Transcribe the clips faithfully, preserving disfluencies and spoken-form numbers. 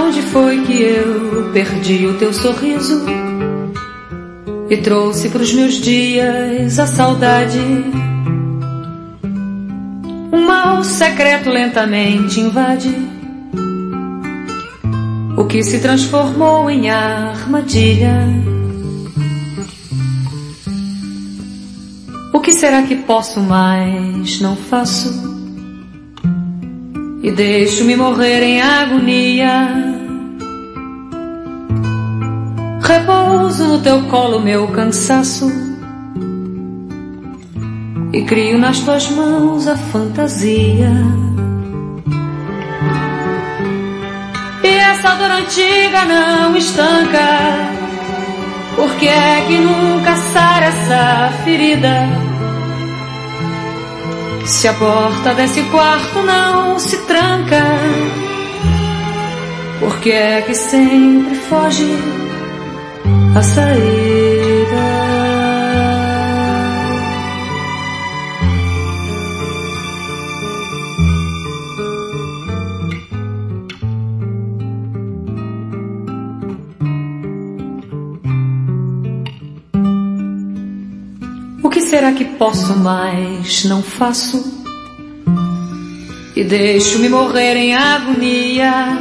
Aonde foi que eu perdi o teu sorriso e trouxe pros meus dias a saudade? Um mal secreto lentamente invade o que se transformou em armadilha. O que será que posso mais? Não faço e deixo-me morrer em agonia. Repouso no teu colo meu cansaço e crio nas tuas mãos a fantasia. E essa dor antiga não estanca, por que é que nunca sara essa ferida? Se a porta desse quarto não se tranca, por que é que sempre foge a saída? O que será que posso mais? Não faço e deixo-me morrer em agonia.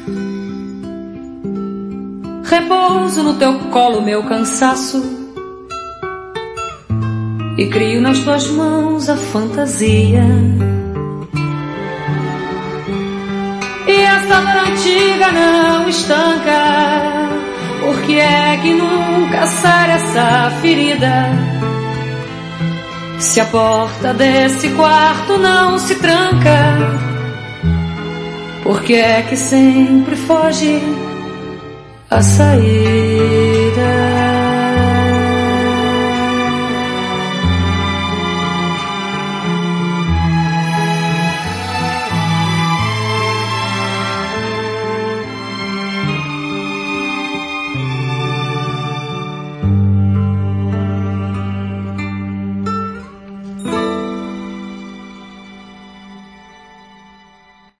Repouso no teu colo meu cansaço e crio nas tuas mãos a fantasia. E essa dor antiga não estanca, por que é que nunca sara essa ferida? Se a porta desse quarto não se tranca, por que é que sempre foge a sair?